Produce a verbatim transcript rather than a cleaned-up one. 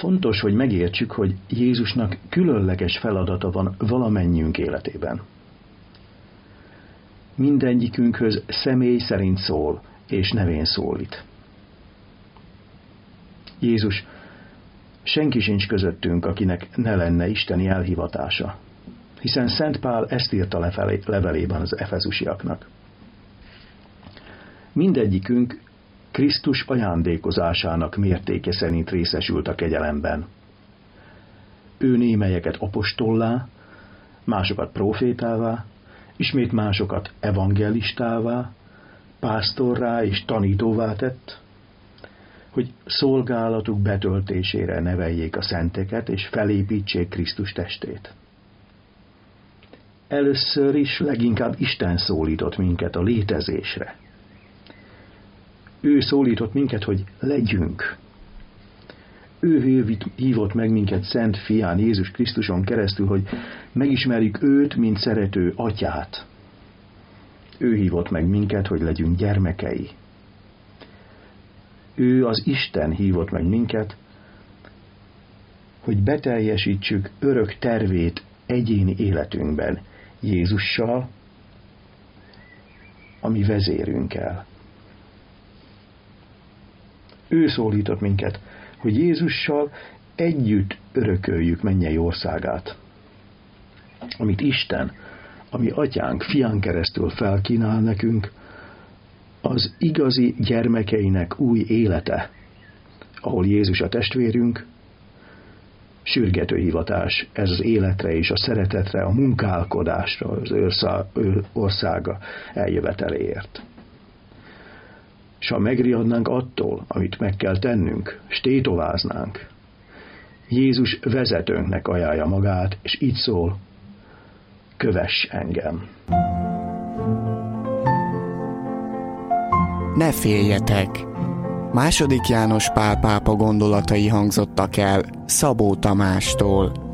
Fontos, hogy megértsük, hogy Jézusnak különleges feladata van valamennyiünk életében. Mindegyikünkhöz személy szerint szól, és nevén szólít. Jézus, senki sincs közöttünk, akinek ne lenne isteni elhivatása, hiszen Szent Pál ezt írta lefelé, levelében az efezusiaknak. Mindegyikünk Krisztus ajándékozásának mértéke szerint részesült a kegyelemben. Ő némelyeket apostollá, másokat prófétává, ismét másokat evangelistává, pásztorrá és tanítóvá tett, hogy szolgálatuk betöltésére neveljék a szenteket és felépítsék Krisztus testét. Először is leginkább Isten szólított minket a létezésre. Ő szólított minket, hogy legyünk. Ő hívott meg minket Szent Fián Jézus Krisztuson keresztül, hogy megismerjük őt, mint szerető atyát. Ő hívott meg minket, hogy legyünk gyermekei. Ő, az Isten hívott meg minket, hogy beteljesítsük örök tervét egyéni életünkben Jézussal, a mi vezérünkkel. Ő szólított minket, hogy Jézussal együtt örököljük mennyei országát, amit Isten, ami atyánk, fián keresztül felkínál nekünk, az igazi gyermekeinek új élete, ahol Jézus a testvérünk, sürgető hivatás ez az életre és a szeretetre, a munkálkodásra, az ő országa eljöveteléért. S ha megriadnánk attól, amit meg kell tennünk, s tétováznánk, Jézus vezetőnknek ajánlja magát, és így szól, kövess engem. Ne féljetek! Második János Pál pápa gondolatai hangzottak el Szabó Tamástól.